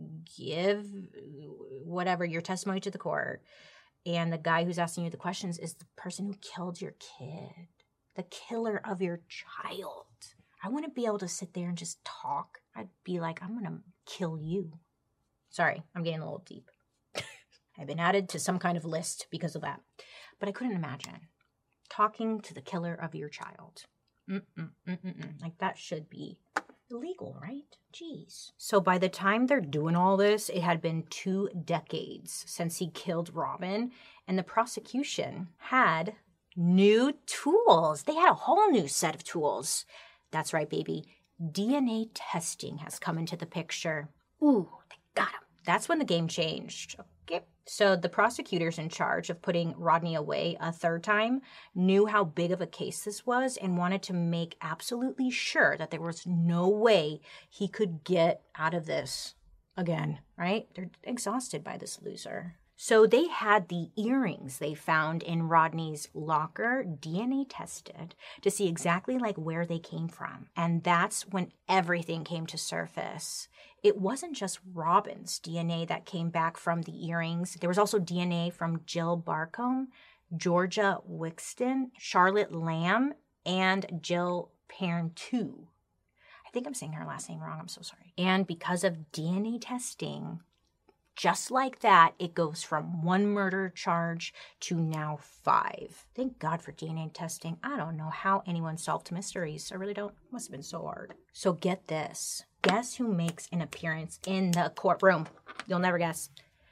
give whatever your testimony to the court, and the guy who's asking you the questions is the person who killed your kid. the killer of your child. I wouldn't be able to sit there and just talk. I'd be like, I'm going to kill you. Sorry, I'm getting a little deep. I've been added to some kind of list because of that. But I couldn't imagine talking to the killer of your child. Mm-mm, mm-mm. Like, that should be illegal, right? Jeez. So by the time they're doing all this, it had been two decades since he killed Robin, and the prosecution had new tools. They had a whole new set of tools. That's right, baby. D N A testing has come into the picture. Ooh, they got him. That's when the game changed. Okay. So the prosecutors in charge of putting Rodney away a third time knew how big of a case this was and wanted to make absolutely sure that there was no way he could get out of this again, right? They're exhausted by this loser. So they had the earrings they found in Rodney's locker D N A tested to see exactly like where they came from. And that's when everything came to surface. It wasn't just Robin's D N A that came back from the earrings. There was also D N A from Jill Barcombe, Georgia Wixton, Charlotte Lamb, and Jill Parenteau. I think I'm saying her last name wrong. I'm so sorry. And because of D N A testing, just like that, it goes from one murder charge to now five. Thank God for D N A testing. I don't know how anyone solved mysteries. I really don't. It must have been so hard. So get this. Guess who makes an appearance in the courtroom? You'll never guess.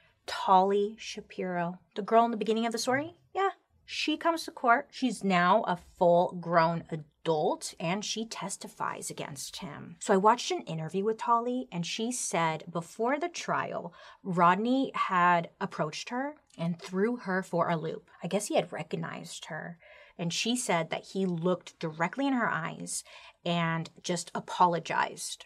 Tali Shapiro. The girl in the beginning of the story? Yeah. She comes to court. She's now a full-grown adult, and she testifies against him. So I watched an interview with Tali, and she said before the trial, Rodney had approached her and threw her for a loop. I guess he had recognized her. And she said that he looked directly in her eyes and just apologized.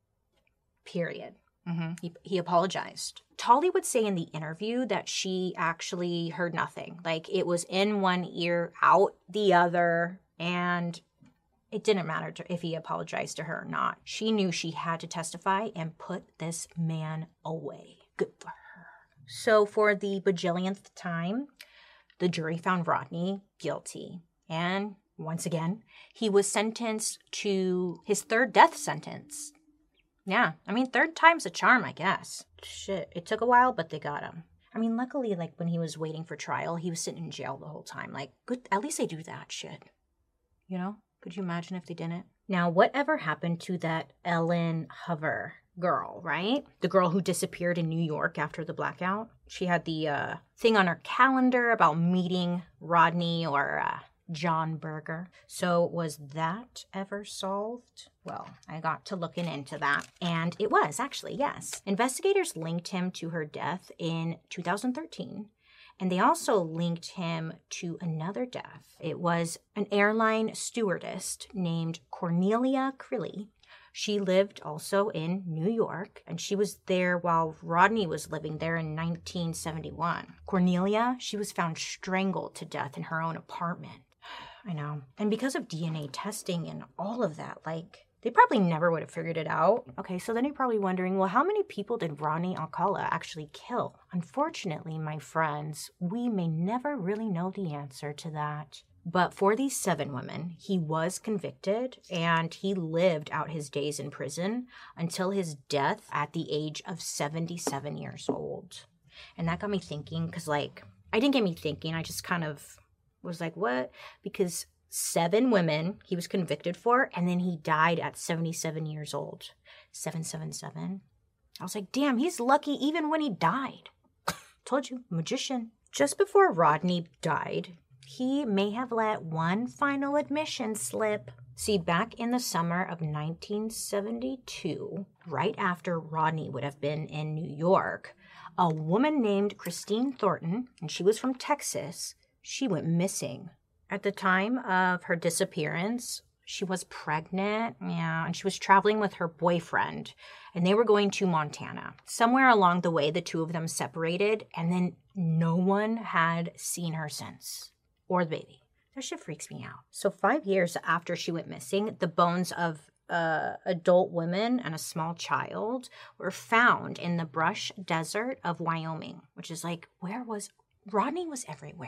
Period. Mm-hmm. He, he apologized. Tali would say in the interview that she actually heard nothing. Like, it was in one ear, out the other, and it didn't matter to, if he apologized to her or not. She knew she had to testify and put this man away. Good for her. So for the bajillionth time, the jury found Rodney guilty. And once again, he was sentenced to his third death sentence. Yeah, I mean, third time's a charm, I guess. Shit, it took a while, but they got him. I mean, luckily, like, when he was waiting for trial, he was sitting in jail the whole time. Like, good, at least they do that shit. You know? Could you imagine if they didn't? Now, whatever happened to that Ellen Hover girl, right? The girl who disappeared in New York after the blackout? She had the uh, thing on her calendar about meeting Rodney or uh, John Berger. So was that ever solved? Well, I got to looking into that, and it was actually, yes. Investigators linked him to her death in two thousand thirteen, and they also linked him to another death. It was an airline stewardess named Cornelia Crilly. She lived also in New York, and she was there while Rodney was living there in nineteen seventy-one. Cornelia, she was found strangled to death in her own apartment. I know. And because of D N A testing and all of that, like, they probably never would have figured it out. Okay, so then you're probably wondering, well, how many people did Rodney Alcala actually kill? Unfortunately, my friends, we may never really know the answer to that. But for these seven women, he was convicted, and he lived out his days in prison until his death at the age of seventy-seven years old. And that got me thinking, because, like, I didn't get me thinking, I just kind of was like, what? Because seven women he was convicted for, and then he died at seventy-seven years old. seven seven seven. I was like, damn, he's lucky even when he died. Told you, magician. Just before Rodney died, he may have let one final admission slip. See, back in the summer of nineteen seventy-two, right after Rodney would have been in New York, a woman named Christine Thornton, and she was from Texas, she went missing. At the time of her disappearance, she was pregnant, yeah, and she was traveling with her boyfriend, and they were going to Montana. Somewhere along the way, the two of them separated, and then no one had seen her since, or the baby. That shit freaks me out. So five years after she went missing, the bones of uh, adult women and a small child were found in the brush desert of Wyoming, which is like, where was, Rodney was everywhere.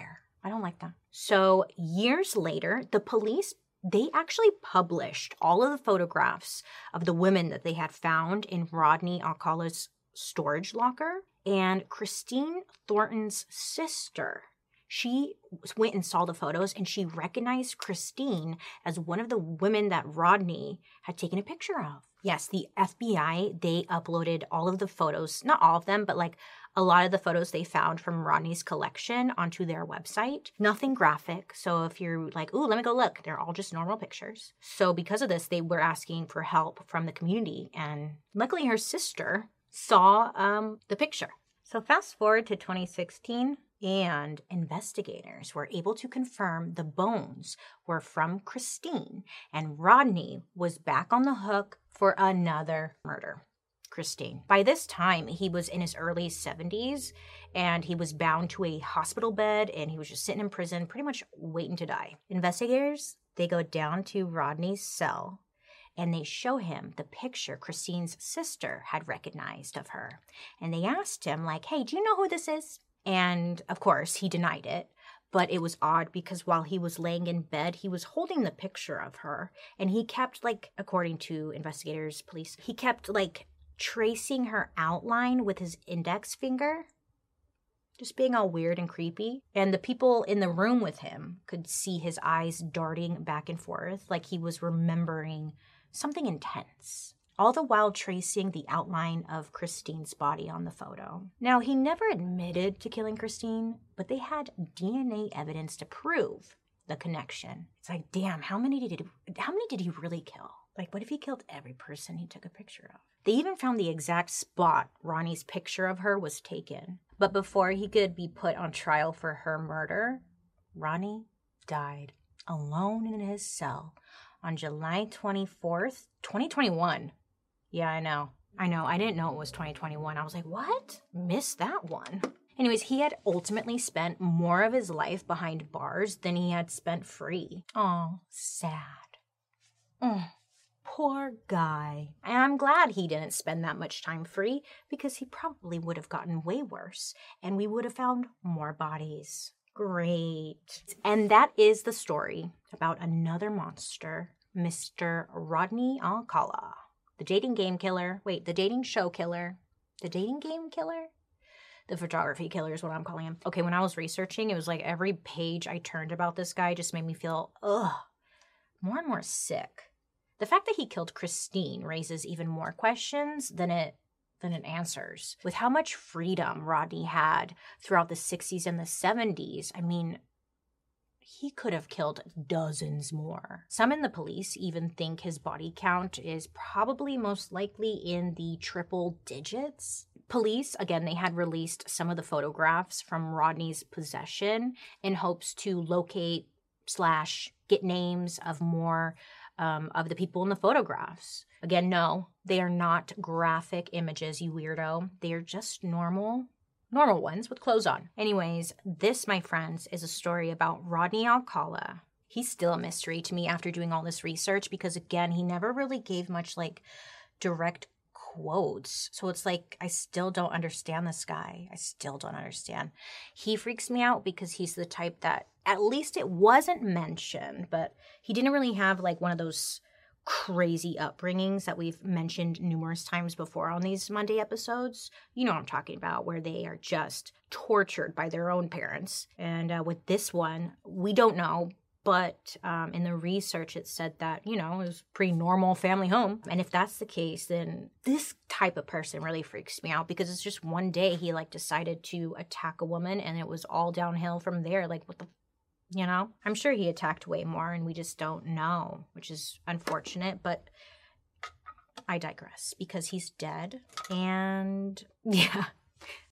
I don't like that. So years later, the police, they actually published all of the photographs of the women that they had found in Rodney Alcala's storage locker. And Christine Thornton's sister, she went and saw the photos and she recognized Christine as one of the women that Rodney had taken a picture of. Yes, the F B I, they uploaded all of the photos, not all of them, but like a lot of the photos they found from Rodney's collection onto their website. Nothing graphic. So if you're like, ooh, let me go look, they're all just normal pictures. So because of this, they were asking for help from the community. And luckily her sister saw um, the picture. So fast forward to twenty sixteen, and investigators were able to confirm the bones were from Christine, and Rodney was back on the hook for another murder. Christine. By this time, he was in his early seventies, and he was bound to a hospital bed, and he was just sitting in prison, pretty much waiting to die. Investigators, they go down to Rodney's cell, and they show him the picture Christine's sister had recognized of her. And they asked him, like, hey, do you know who this is? And, of course, he denied it. But it was odd because while he was laying in bed, he was holding the picture of her. And he kept, like, according to investigators, police, he kept, like, tracing her outline with his index finger. Just being all weird and creepy. And the people in the room with him could see his eyes darting back and forth like he was remembering something intense, all the while tracing the outline of Christine's body on the photo. Now, he never admitted to killing Christine, but they had D N A evidence to prove the connection. It's like, damn, how many did he, how many did he really kill? Like, what if he killed every person he took a picture of? They even found the exact spot Ronnie's picture of her was taken. But before he could be put on trial for her murder, Ronnie died alone in his cell on July twenty-fourth, twenty twenty-one. Yeah, I know. I know. I didn't know it was twenty twenty-one. I was like, what? Missed that one. Anyways, he had ultimately spent more of his life behind bars than he had spent free. Oh, sad. Mm, poor guy. And I'm glad he didn't spend that much time free because he probably would have gotten way worse and we would have found more bodies. Great. And that is the story about another monster, Mister Rodney Alcala. The dating game killer. Wait, the dating show killer. The dating game killer? The photography killer is what I'm calling him. Okay, when I was researching, it was like every page I turned about this guy just made me feel, ugh, more and more sick. The fact that he killed Christine raises even more questions than it than it answers. With how much freedom Rodney had throughout the sixties and the seventies, I mean, he could have killed dozens more. Some in the police even think his body count is probably most likely in the triple digits. Police, again, they had released some of the photographs from Rodney's possession in hopes to locate slash get names of more um, of the people in the photographs. Again, no, they are not graphic images, you weirdo. They are just normal Normal ones with clothes on. Anyways, this, my friends, is a story about Rodney Alcala. He's still a mystery to me after doing all this research because, again, he never really gave much, like, direct quotes. So it's like, I still don't understand this guy. I still don't understand. He freaks me out because he's the type that, at least it wasn't mentioned, but he didn't really have, like, one of those crazy upbringings that we've mentioned numerous times before on these Monday episodes. You know what I'm talking about, where they are just tortured by their own parents. And uh, with this one, we don't know, but um, in the research it said that, you know, it was a pretty normal family home. And if that's the case, then this type of person really freaks me out because it's just one day he like decided to attack a woman and it was all downhill from there. Like, what the You know, I'm sure he attacked way more and we just don't know, which is unfortunate, but I digress because he's dead. And yeah,